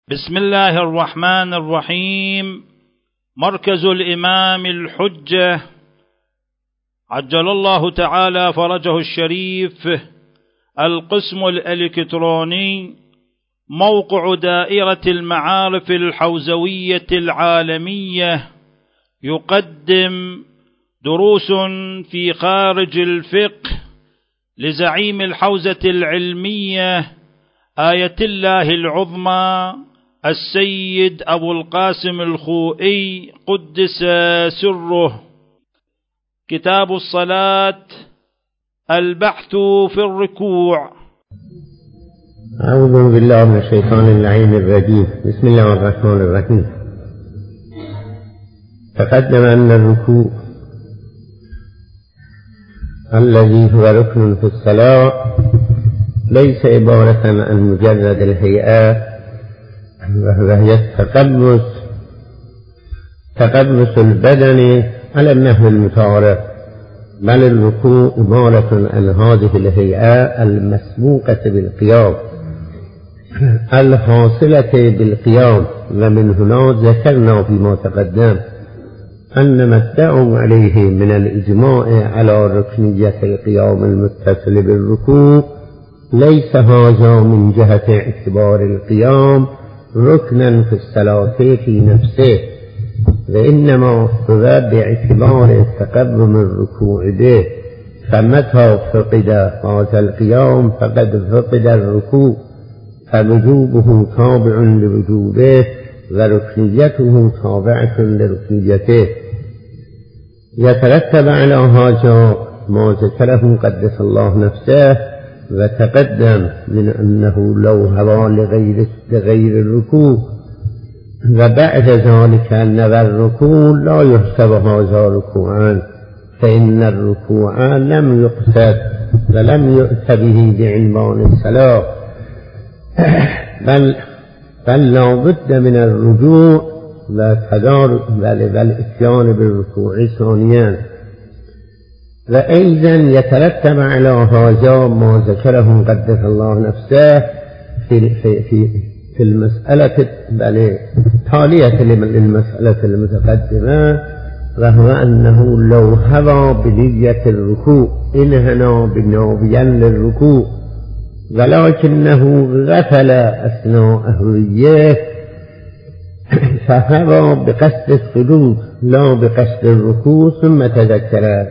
بسم الله الرحمن الرحيم. مركز الإمام الحجة عجل الله تعالى فرجه الشريف، القسم الإلكتروني، موقع دائرة المعارف الحوزوية العالمية، يقدم دروس في خارج الفقه لزعيم الحوزة العلمية آية الله العظمى السيد أبو القاسم الخوئي قدس سره. كتاب الصلاة، البحث في الركوع. أعوذ بالله من الشيطان اللعين الرجيم. بسم الله الرحمن الرحيم. تقدم أن الركوع الذي هو ركن في الصلاة ليس عبارة عن مجرد الهيئات، وهي تقدس البدن على النحو المتعارف، بل الركوع عبارة عن هذه الهيئات المسبوقة بالقيام الحاصلة بالقيام. ومن هنا ذكرنا فيما تقدم أن ما ادعوا عليه من الإجماع على ركنية القيام المتصل بالركوع ليس هذا من جهة اعتبار القيام ركنا في الصلاة في نفسه، وإنما هو باعتبار تقدم الركوع به. فمتى فقد هذا القيام فقد فقد الركوع، فوجوبه تابع لوجوبه وركنيته تابعة لركنيته. يترتب على هذا ما ذكره قدس الله نفسه وتقدم من أنه لو هوى لغير الركوع، وبعد ذلك أن الركوع لا يحسب هذا ركوعا، فإن الركوع لم يقصد ولم يؤت به بعنوان الصلاة، بل لا بد من الرجوع والاتيان بالركوع ثانيا. وأيضا يترتب على هذا ما ذكره قدس الله نفسه في المسألة التالية للمسألة المتقدمة، وهو أنه لو هوى بنية الركوع انهنى بناويا للركوع، ولكنه غفل أثناء هويته فهوى بقصد السجود لا بقصد الركوع، ثم تذكر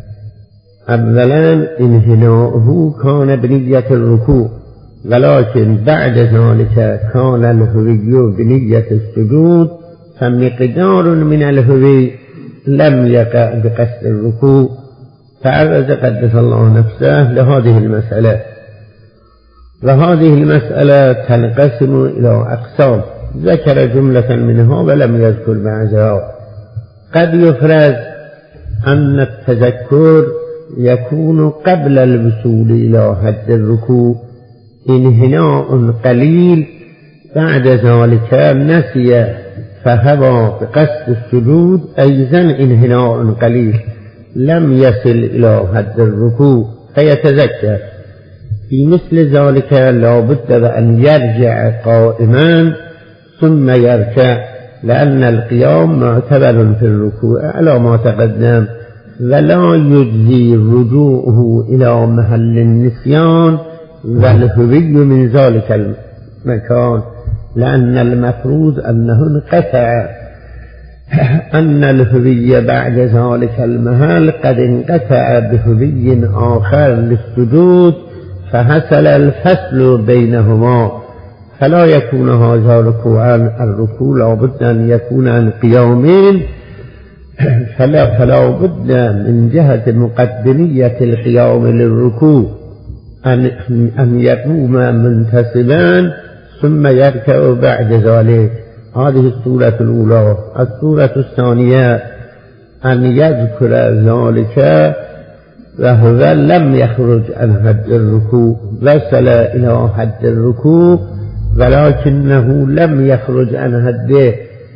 أولا انهناؤه كان بنية الركوع، ولكن بعد ذلك كان الهوي بنية السجود، فمقدار من الهوي لم يقع بقصد الركوع. تعرض قدس الله نفسه لهذه المسألة، وهذه المسألة تنقسم إلى أقسام ذكر جملة منها ولم يذكر بعضها. قد يفرض أن التذكر يكون قبل الوصول إلى حد الركوع انهناء قليل، بعد ذلك نسي فهوى بقصد السجود أيضا انهناء قليل لم يصل إلى حد الركوع فيتذكر. في مثل ذلك لا بد أن يرجع قائما ثم يركع، لأن القيام معتبر في الركوع على ما تقدم، ولا يجزي رجوعه إلى محل النسيان والهوي من ذلك المكان، لأن المفروض أنه انقطع، أن الهوي بعد ذلك المحل قد انقطع بهوي آخر للسجود، فحصل الفصل بينهما، فلا يكون هذا ركوعا. الركوع لا بد أن يكون عن قيامين، فلا بد من جهة مقدمية القيام للركوع أن يقوم منتصبا ثم يركع بعد ذلك. هذه الصورة الأولى. الصورة الثانية أن يذكر ذلك وهو لم يخرج عن حد الركوع، وصل إلى حد الركوع ولكنه لم يخرج عن حده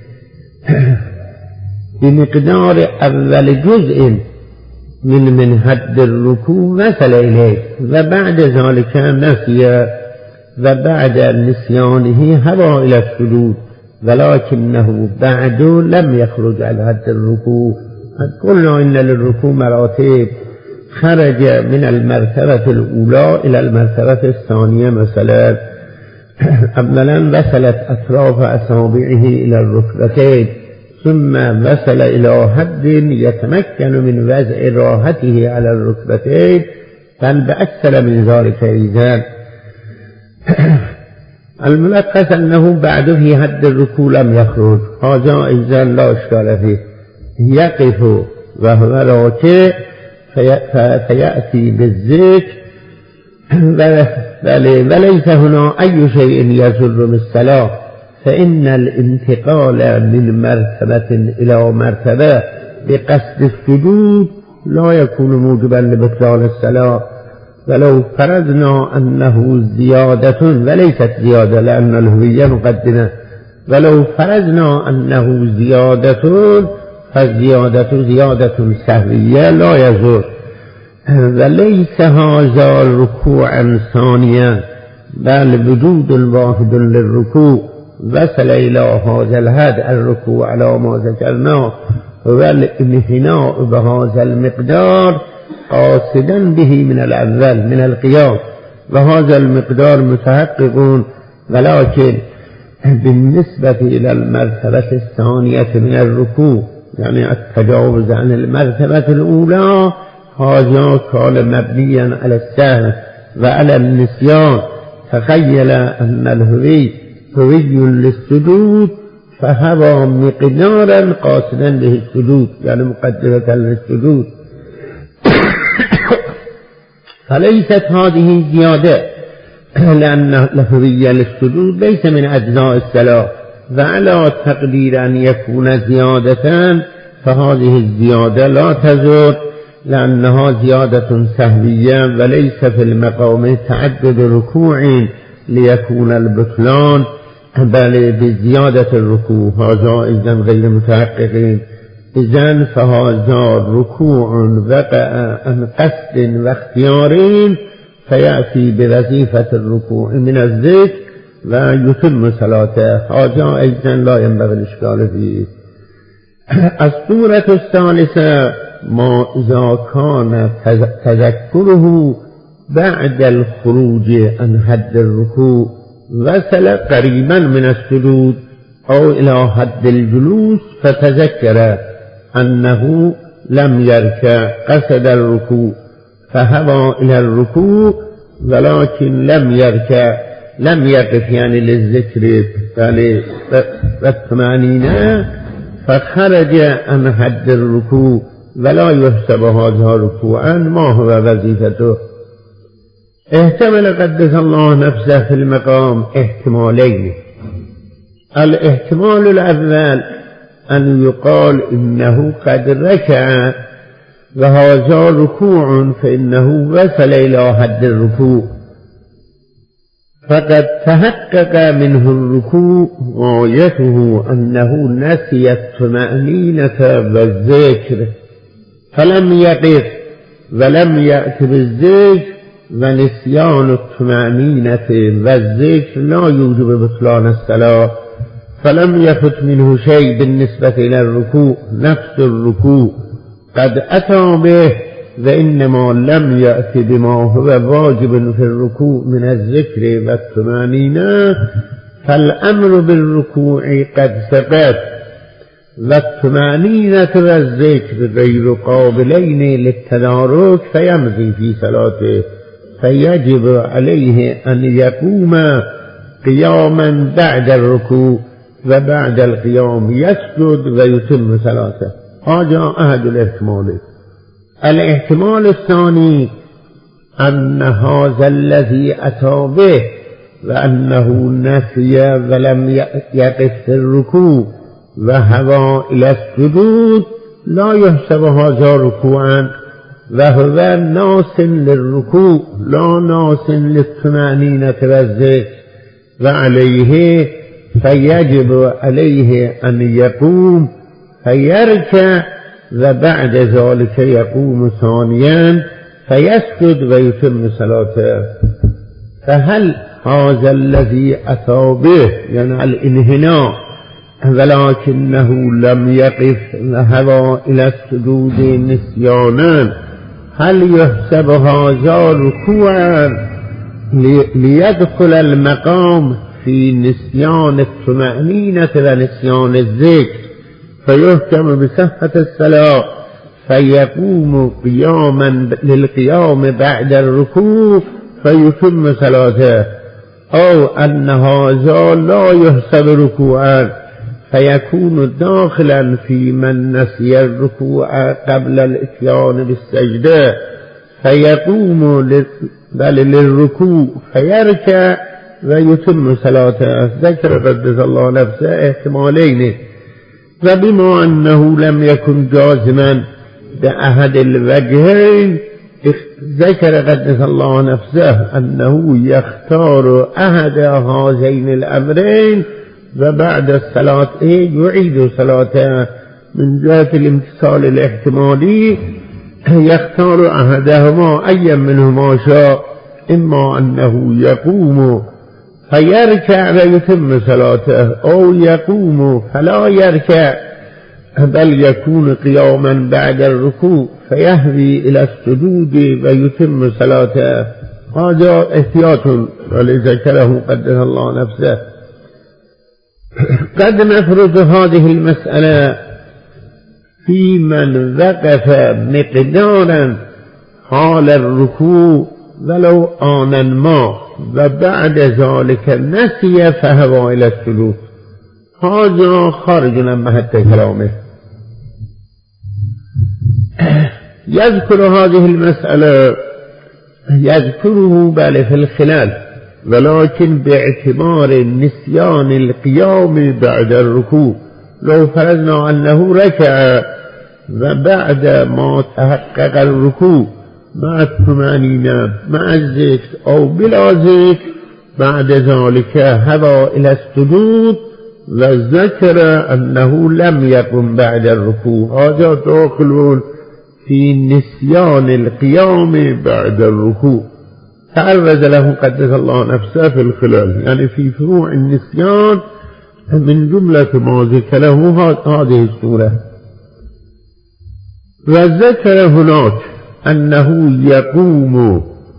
بمقدار أول جزء من حد الركوع وصل إليه، وبعد ذلك نسي و بعد نسیانه هوا إلى السجود ولكنه بعد لم يخرج على حد الركوع. قلنا إن للركوع مراتب، خرج من المرتبة الأولى إلى المرتبة الثانية. مثلا أولا وصلت أطراف أصابعه إلى الركبتين، ثم وصل إلى حد يتمكن من وضع راحته على الركبتين، بل بأكثر من ذلك أيضا. الملخص أنه بعد في حد الركوع لم يخرج، هذا أيضا لا إشكال فيه. يقف وهو راكع فيأتي بالذكر وليس هنا أي شيء يجر بالصلاة، فإن الانتقال من مرتبة إلى مرتبة بقصد السجود لا يكون موجبا لبطلان الصلاة. ولو فرضنا أنه زيادة وليست زيادة لأن الهوية مقدمة، ولو فرضنا أنه زيادة فالزيادة زيادة سهوية لا يزور، وليس هذا ركوعا ثانيا بل وجود واحد للركوع وصل إلى هذا الحد الركوع على ما ذكرناه والانحناء بهذا المقدار قاصدا به من الأول من القيام، وهذا المقدار متحقق. ولكن بالنسبة إلى المرتبة الثانية من الركوع يعني التجاوز عن المرتبة الأولى، هذا كان مبنيا على السهو وعلى النسيان. تخيل أن الهوي هوي للسجود فهوى مقدارا قاصدا به السجود يعني مقدمة للسجود، فليست هذه زيادة لأن الهوية للسجود ليس من أجزاء الصلاة، وعلى تقدير أن يكون زيادة فهذه الزيادة لا تزول لأنها زيادة سهوية وليس في المقام تعدد ركوع ليكون البطلان، بل بزيادة الركوع. هذا إذن غير متحققين. إذن فهذا ركوع وقع عن قصد واختيار فيأتي بوظيفة الركوع من الذكر ويتم صلاته. هذا أيضا لا ينبغي الإشكال فيه. الصورة الثالثة ما إذا كان تذكره بعد الخروج عن حد الركوع وصل قريبا من السجود أو إلى حد الجلوس فتذكر أنه لم يركع قصد الركوع فهوى إلى الركوع ولكن لم يركع لم يقف يعني للذكر يعني والطمأنينة فخرج عن حد الركوع ولا يحسب هذا ركوعا. ما هو وظيفته؟ احتمل قدس الله نفسه في المقام احتمالين. الاحتمال الأول أن يقال إنه قد ركع وهذا ركوع فإنه وصل إلى حد الركوع، فقد تحقق منه الركوع غايته أنه نسي الطمأنينة والذكر فلم يقف ولم يأت بالذكر، ونسيان الطمأنينة والذكر لا يوجب بطلان الصلاة، فلم يفت منه شيء بالنسبة إلى الركوع. نفس الركوع قد أتى به وإنما لم يأت بما هو واجب في الركوع من الذكر والطمأنينة، فالأمر بالركوع قد سقط والطمأنينة والذكر غير قابلين للتدارك فيمضي في صلاته، فيجب عليه أن يقوم قياما بعد الركوع وبعد القيام يسجد ويتم صلاته. هذا أحد الاحتمالين. الاحتمال الثاني أن هذا الذي أتى به وأنه نسي ولم يقف في الركوع وهوى إلى السجود لا يحسب هذا ركوعا، وهو ناس للركوع لا ناس للطمأنينة والذكر، وعليه فيجب عليه أن يقوم فيركع وبعد ذلك يقوم ثانيا فيسجد ويتم صلاته. فهل هذا الذي أتى به يعني الانحناء، ولكنه لم يقف ذهب إلى السجود نسيانا، هل يحسب هذا ركوعا ليدخل المقام في نسيان الطمأنينة ونسيان الذكر فيحكم بصحة الصلاة فيقوم قياما للقيام بعد الركوع فيتم صلاته، أو أن هذا لا يحسب ركوعا فيكون داخلا في من نسي الركوع قبل الاتيان بالسجدة فيقوم للركوع فيركع ويتم صلاته. ذكر قدس الله نفسه احتمالين، وبما أنه لم يكن جازما بأحد الوجهين ذكر قدس الله نفسه أنه يختار أحد هذين الأمرين وبعد الصلاة يعيد صلاته من جهة الامتثال الاحتمالي، يختار أحدهما أي منهما شاء، إما أنه يقوم فيركع ويتم صلاته، أو يقوم فلا يركع بل يكون قياما بعد الركوع فيهوي إلى السجود ويتم صلاته. هذا احتياط ولذكره قدس الله نفسه. قد نفرض هذه المسألة في من وقف مقدارا حال الركوع ولو آنا ما وبعد ذلك نسي فهو إلى السجود، هذا خارج عن محل كلامه. يذكر هذه المسألة يذكره بل في الخلال، ولكن باعتبار نسيان القيام بعد الركوع. لو فرضنا أنه ركع وبعد ما تحقق الركوع مع الطمأنينة مع الذكر أو بلا ذكر بعد ذلك هوى إلى السجود وذكر أنه لم يقم بعد الركوع، هذا داخل في نسيان القيام بعد الركوع. تعرض له قدس الله نفسه في الخلال، يعني في فروع النسيان من جملة ما ذكره هذه السورة. وذكر هناك أنه يقوم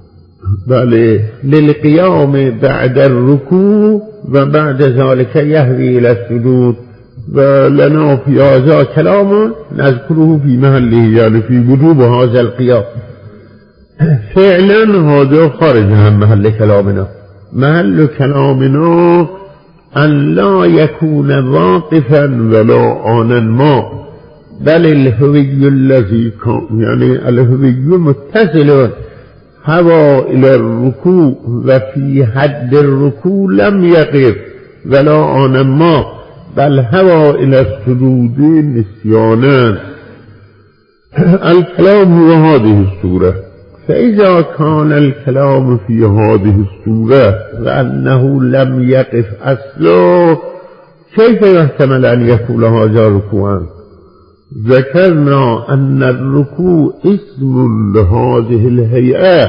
للقيام بعد الركوع وبعد ذلك يهوي إلى السجود، ولنا في هذا كلام نذكره في محله، يعني في وجوب هذا القيام. فعلا هذا خارج عن محل كلامنا. محل كلامنا أن لا يكون واقفا ولا آنا ما، بل الهوي الذي كان يعني الهوي متصل هوى إلى الركوع وفي حد الركوع لم يقف ولا آنا ما، بل هوى إلى السجود نسيانا. الكلام هو هذه السورة. فإذا كان الكلام في هذه السورة وأنه لم يقف أصلا، كيف يحتمل أن يكون هذا ركوعا؟ ذكرنا أن الركوع اسم لهذه الهيئة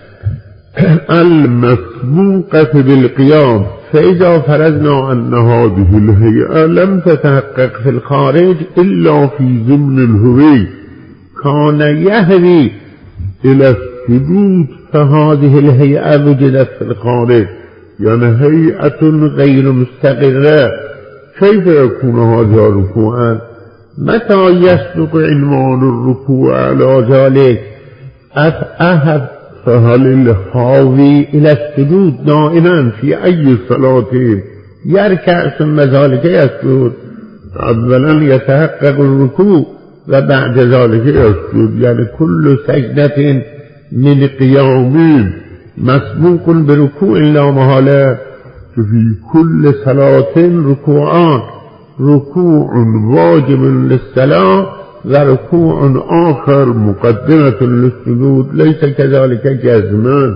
المسبوقة بالقيام، فإذا فرضنا أن هذه الهيئة لم تتحقق في الخارج إلا في ضمن الهوي كان يهوي إلى السجود، فهذه الهيئة وجدت في الخارج، يعني هيئة غير مستقرة، كيف يكون هذا ركوعا؟ متى يسبق عنوان الركوع على ذلك؟ فهل الحاوي إلى السجود دائما في أي صلاة يركع ثم ذلك يسجد؟ أولا يتحقق الركوع وبعد ذلك يسجد، يعني كل سجدة من قيام مسبوق بركوع لا محالة. في كل صلاة ركوعان، ركوع واجب للصلاة وركوع آخر مقدمة للسجود، ليس كذلك جزما.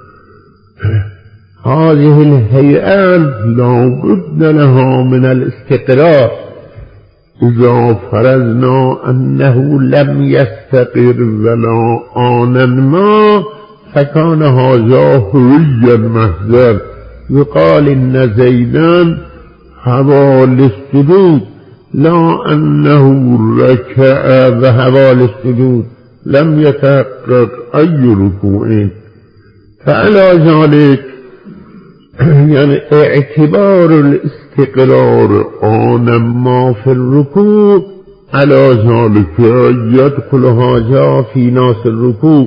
هذه الهيئات لا بد لها من الاستقرار. إذا فرضنا أنه لم يستقر ولا آنا ما فكان هذا هويا محضر، يقال إن زيدا هوى للسجود لا أنه ركع وهوى للسجود، لم يتحقق أي ركوع. فعلى ذلك يعني اعتبار الاستقرار آن ما في الركوع على ذلك يدخل هذا في ناس الركوع.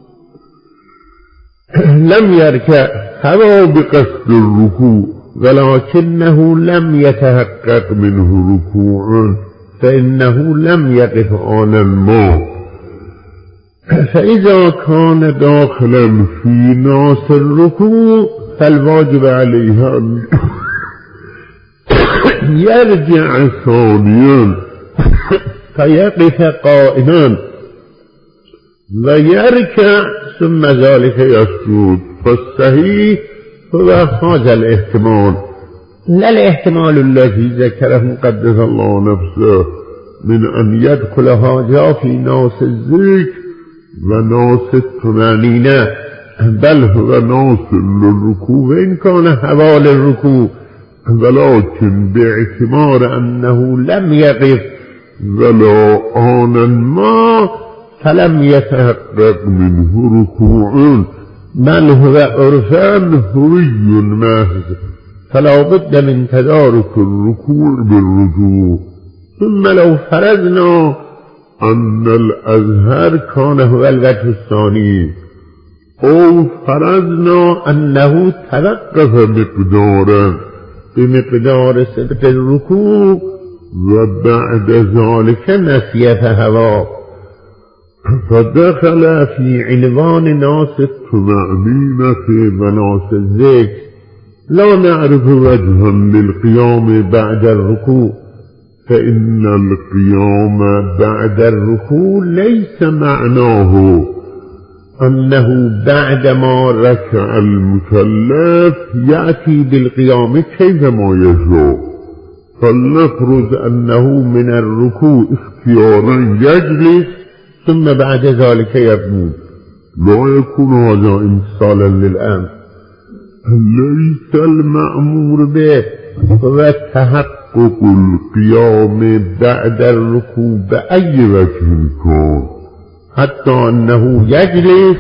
لم يركع هوى بقصد الركوع ولكنه لم يتحقق منه ركوع، فإنه لم يقف آنا ما. فإذا كان داخلا في ناس الركوع فالواجب عليه أن يرجع ثانيا فيقف قائما ويركع ثم ذلك يسجد. فالصحيح هو هذا الاحتمال، لا الاحتمال الذي ذكره قدس الله نفسه من أن يدخل هذا في ناس الذكر وناس الطمأنينة، بل هو ناس للركوع وإن كان هوى للركوع، ولكن باعتبار أنه لم يقف ولا آنا ما فلم يتحقق منه ركوع، بل هو عرفان هوي محض، فلا بد من تدارك الركوع بالرجوع. ثم لو فرضنا أن الأزهر كان هو الوجه الثاني، أو فرضنا أنه توقف مقدارا بمقدار سبت الركوع وبعد ذلك نسي فهوى، فدخل في عنوان ناس الطمأنينة وناس الذكر. لا نعرف وجها للقيام بعد الركوع، فإن القيام بعد الركوع ليس معناه أنه بعدما ركع المكلف يأتي بالقيام كيفما يشاء. فلنفرض أنه من الركوع اختيارا يجلس ثم بعد ذلك يقوم، لا يكون هذا امتثالا للأمر. ليس المأمور به هو تحقق القيام بعد الركوع بأي وجه كان، حتى أنه يجلس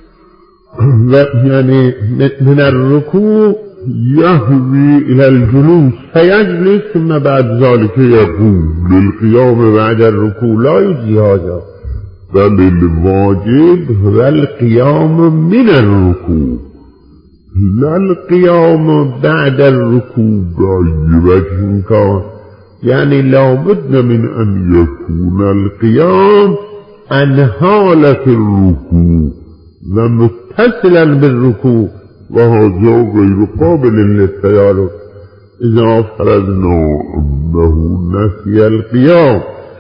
يعني من الركوع يهوي إلى الجلوس فيجلس ثم بعد ذلك يقوم للقيام بعد الركوع، لا يجزي هذا، بل الواجب هو القيام من الركوع، لا القيام بعد الركوع بأي وجه كان. يعني لا بد من أن يكون القيام عن حالة الركوع ومتصلا بالركوع، وهذا غير قابل للتيارك. إذا فرضنا أنه نسي القيام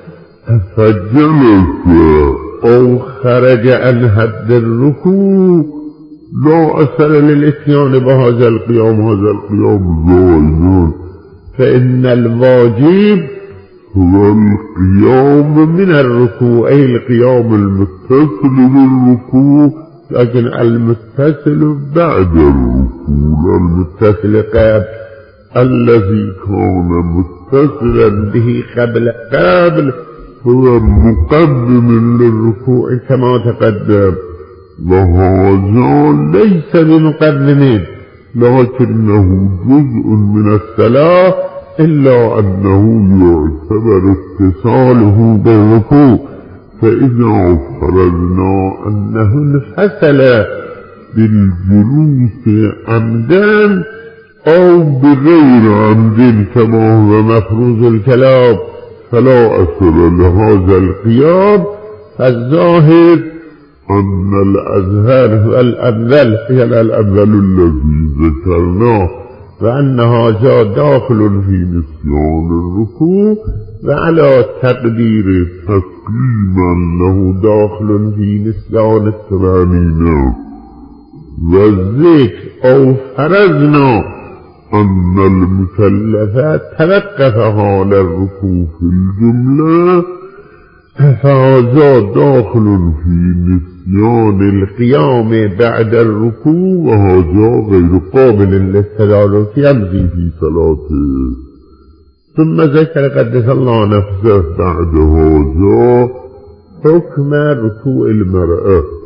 فجلس أو خرج عن حد الركوع لا أثر للإتيان بهذا القيام، هذا القيام زائد، فإن الواجب هو القيام من الركوع، أي القيام المتصل بالركوع، لكن المتصل بعد الركوع، المتصل قبل، الذي كان متصلا به قبل هو مقدم للركوع كما تقدم، وهذا ليس بمقدم لكنه جزء من الصلاة، إلا أنه يعتبر اتصاله بالركوع. فإذا فرضنا أنه انفصل بالجلوس عمدا أو بغير عمد كما هو مفروض الكلام فلا أثر لهذا القيام. فالظاهر أن الأزهر هو الأفضل، هي الأفضل الذي ذكرناه، وأن هذا داخل في نسيان الركوع، وعلى تقدير تقريبا أنه داخل في نسيان الطمأنينة والذكر. أو فرضنا أن المكلف توقف حال الركوع في الجملة فهذا داخل في نسيان القيام بعد الركوع وهذا غير قابل للتدارك يمضي في صلاته. ثم ذكر قدس الله نفسه بعد هذا حكم ركوع المرأة